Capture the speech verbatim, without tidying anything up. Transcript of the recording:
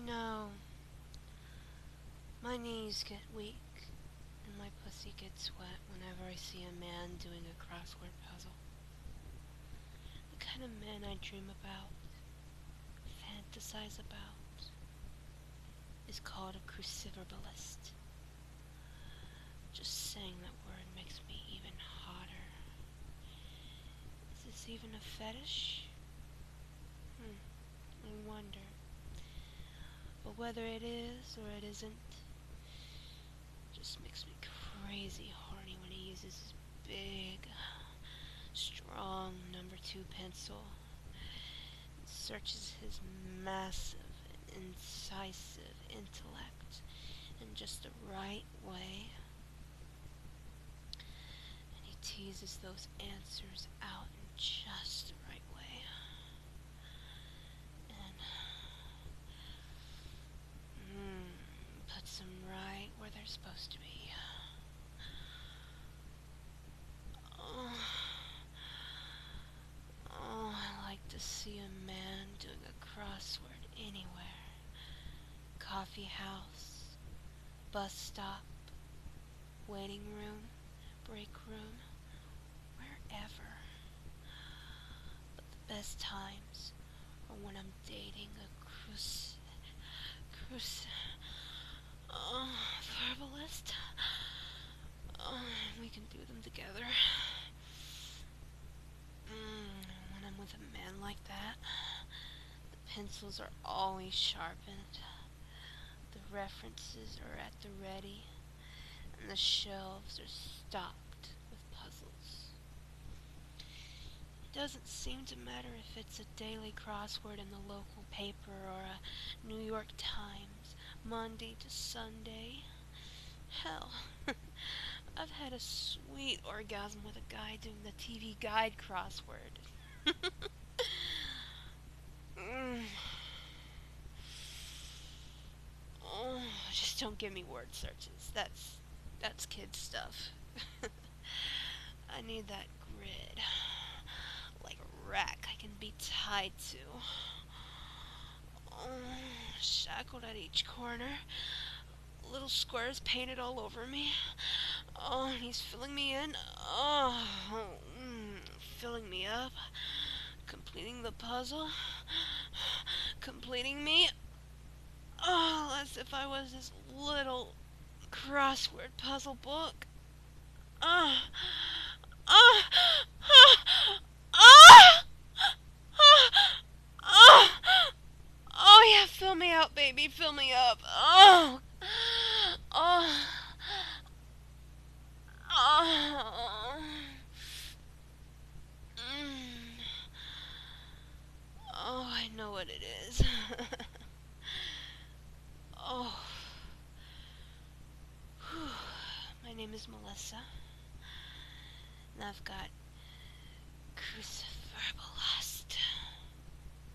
know, my knees get weak and my pussy gets wet whenever I see a man doing a crossword puzzle. The kind of men I dream about, fantasize about, is called a cruciverbalist. Just saying that word makes me even hotter. Is this even a fetish? Hmm, I wonder. But whether it is or it isn't, it just makes me crazy horny when he uses his big, strong number two pencil and searches his massive and incisive intellect in just the right way. And he teases those answers out in just the right way. And mm, puts them right where they're supposed to be. Oh, oh, I like to see a man doing a crossword anywhere. Coffee house, bus stop, waiting room, break room, wherever. But the best times are when I'm dating a cruise, cruise, oh, verbalist. Oh, we can do them together. Mm, when I'm with a man like that, the pencils are always sharpened, the references are at the ready, and the shelves are stocked with puzzles. It doesn't seem to matter if it's a daily crossword in the local paper or a New York Times, Monday to Sunday. Hell, I've had a sweet orgasm with a guy doing the T V Guide crossword. mm. Oh, just don't give me word searches. That's that's kid stuff. I need that grid, like a rack I can be tied to. Oh, shackled at each corner. Little squares painted all over me. Oh, and he's filling me in. Oh, mm, filling me up. Completing the puzzle. Completing me. Oh, as if I was this little crossword puzzle book. Ah, ah, ah, ah, ah, oh yeah, fill me out, baby, fill me up. Oh, oh, oh. Mm. Oh, I know what it is. Oh. Whew. My name is Melissa, and I've got cruciferbalist.